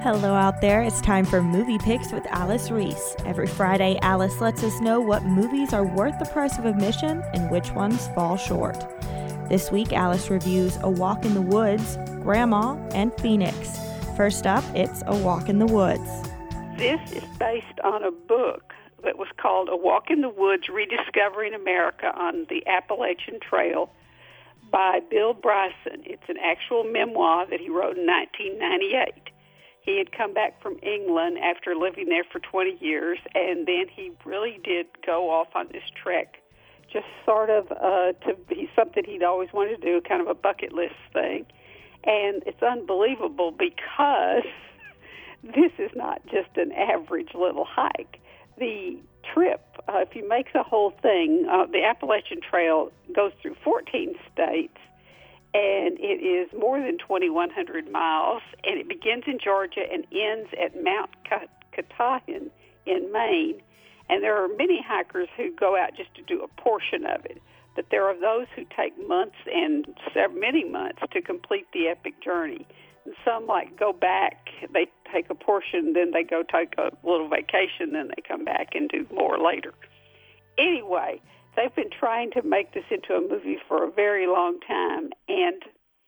Hello out there, it's time for Movie Picks with Alice Reese. Every Friday, Alice lets us know what movies are worth the price of admission and which ones fall short. This week, Alice reviews A Walk in the Woods, Grandma, and Phoenix. First up, it's A Walk in the Woods. This is based on a book that was called A Walk in the Woods, Rediscovering America on the Appalachian Trail by Bill Bryson. It's an actual memoir that he wrote in 1998. He had come back from England after living there for 20 years, and then he really did go off on this trek, just sort of to be something he'd always wanted to do, kind of a bucket list thing. And it's unbelievable because this is not just an average little hike. The trip, if you make the whole thing, the Appalachian Trail goes through 14 states, and it is more than 2,100 miles, and it begins in Georgia and ends at Mount Katahdin in Maine. And there are many hikers who go out just to do a portion of it, but there are those who take months and many months to complete the epic journey. And some go back, they take a portion, then they go take a little vacation, then they come back and do more later. Anyway, they've been trying to make this into a movie for a very long time, and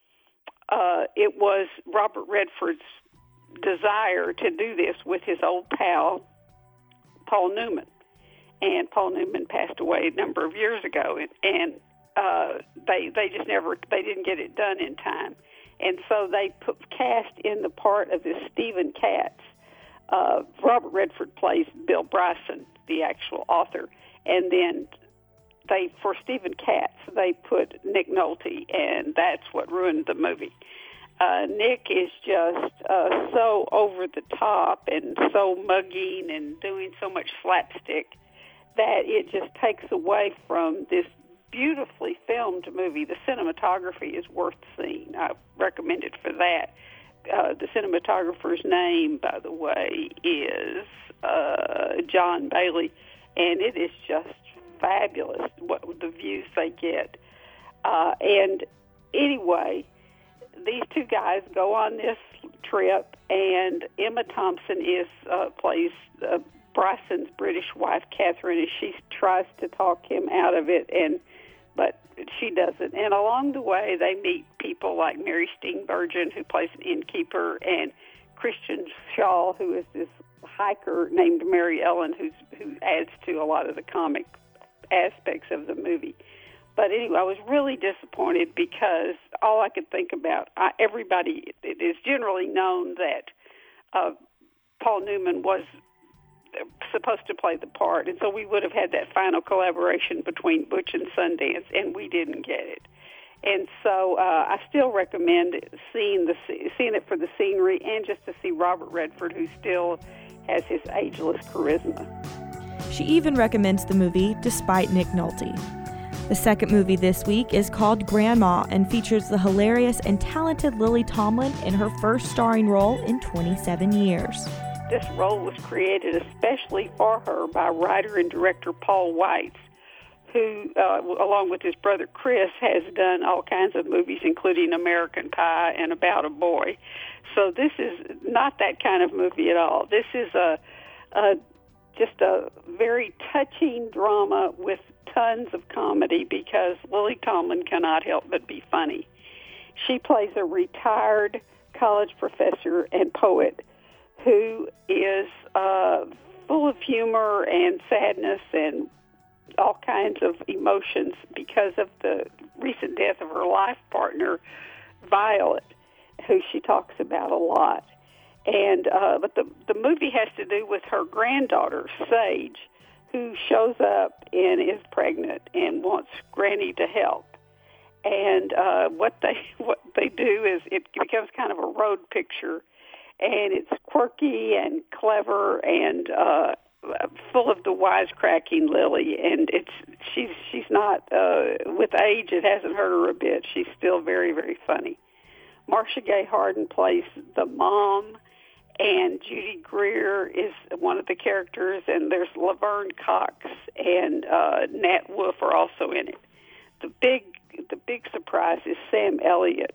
it was Robert Redford's desire to do this with his old pal, Paul Newman. And Paul Newman passed away a number of years ago, and they just they didn't get it done in time. And so they cast in the part of this Stephen Katz. Robert Redford plays Bill Bryson, the actual author, and then for Stephen Katz, they put Nick Nolte, and that's what ruined the movie. Nick is just so over the top and so mugging and doing so much slapstick that it just takes away from this beautifully filmed movie. The cinematography is worth seeing. I recommend it for that. The cinematographer's name, by the way, is John Bailey, and it is just fabulous what the views they get. And anyway, these two guys go on this trip, and Emma Thompson plays Bryson's British wife, Catherine, and she tries to talk him out of it, but she doesn't. And along the way, they meet people like Mary Steenburgen, who plays an innkeeper, and Christian Shaw, who is this hiker named Mary Ellen, who adds to a lot of the comic aspects of the movie. But anyway, I was really disappointed because all I could think about, it is generally known that Paul Newman was supposed to play the part, and so we would have had that final collaboration between Butch and Sundance, and we didn't get it. And so I still recommend seeing it for the scenery and just to see Robert Redford, who still has his ageless charisma. She even recommends the movie despite Nick Nolte. The second movie this week is called Grandma and features the hilarious and talented Lily Tomlin in her first starring role in 27 years. This role was created especially for her by writer and director Paul Weitz, who, along with his brother Chris, has done all kinds of movies, including American Pie and About a Boy. So this is not that kind of movie at all. This is just a very touching drama with tons of comedy because Lily Tomlin cannot help but be funny. She plays a retired college professor and poet who is full of humor and sadness and all kinds of emotions because of the recent death of her life partner, Violet, who she talks about a lot. And but the movie has to do with her granddaughter, Sage, who shows up and is pregnant and wants Granny to help. And what they do is it becomes kind of a road picture, and it's quirky and clever and full of the wisecracking Lily. And she's not with age, it hasn't hurt her a bit. She's still very, very funny. Marcia Gay Harden plays the mom, and Judy Greer is one of the characters, and there's Laverne Cox and Nat Wolff are also in it. The big surprise is Sam Elliott,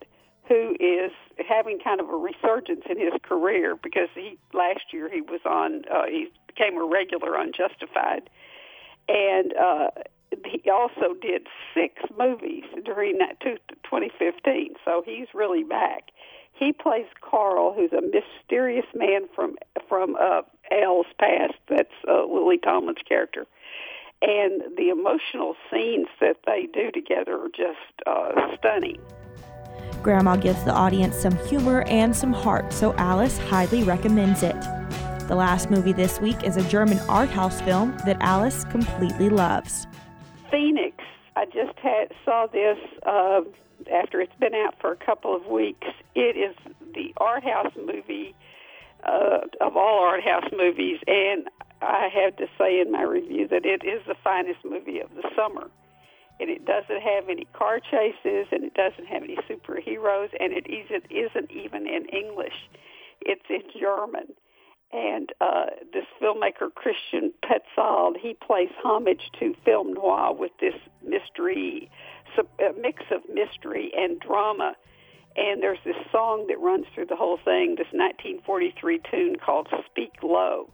who is having kind of a resurgence in his career because last year he was on, he became a regular on Justified. And he also did 6 movies during that 2015, so he's really back. He plays Carl, who's a mysterious man from Elle's past. That's Lily Tomlin's character. And the emotional scenes that they do together are just stunning. Grandma gives the audience some humor and some heart, so Alice highly recommends it. The last movie this week is a German art house film that Alice completely loves. Phoenix. I just saw this after it's been out for a couple of weeks. It is the art house movie of all art house movies, and I have to say in my review that it is the finest movie of the summer. And it doesn't have any car chases, and it doesn't have any superheroes, and it isn't even in English. It's in German. And this filmmaker, Christian Petzold, he plays homage to film noir with this mystery, a mix of mystery and drama. And there's this song that runs through the whole thing, this 1943 tune called Speak Low.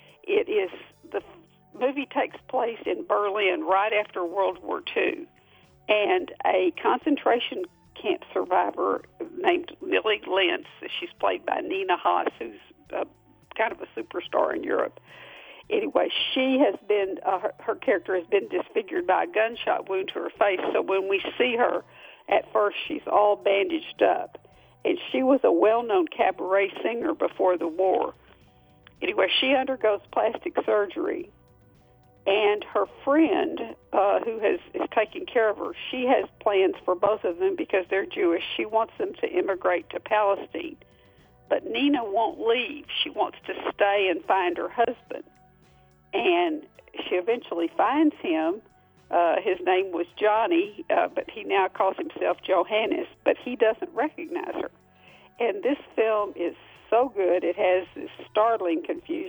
The movie takes place in Berlin right after World War II. And a concentration camp survivor named Millie Lentz, she's played by Nina Haas, who's kind of a superstar in Europe. Anyway, she has been, her character has been disfigured by a gunshot wound to her face, so when we see her, at first she's all bandaged up. And she was a well-known cabaret singer before the war. Anyway, she undergoes plastic surgery, and her friend, who is taking care of her, she has plans for both of them because they're Jewish. She wants them to immigrate to Palestine. But Nina won't leave. She wants to stay and find her husband. And she eventually finds him. His name was Johnny, but he now calls himself Johannes, but he doesn't recognize her. And this film is so good. It has this startling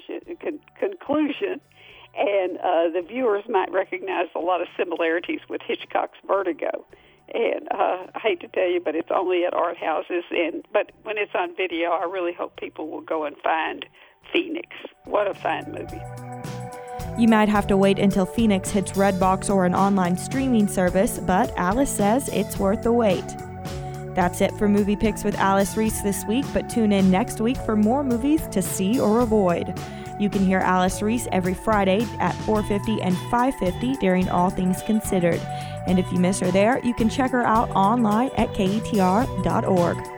conclusion, and the viewers might recognize a lot of similarities with Hitchcock's Vertigo. And I hate to tell you, but it's only at art houses. But when it's on video, I really hope people will go and find Phoenix. What a fine movie. You might have to wait until Phoenix hits Redbox or an online streaming service, but Alice says it's worth the wait. That's it for Movie Picks with Alice Reese this week, but tune in next week for more movies to see or avoid. You can hear Alice Reese every Friday at 4:50 and 5:50 during All Things Considered. And if you miss her there, you can check her out online at KETR.org.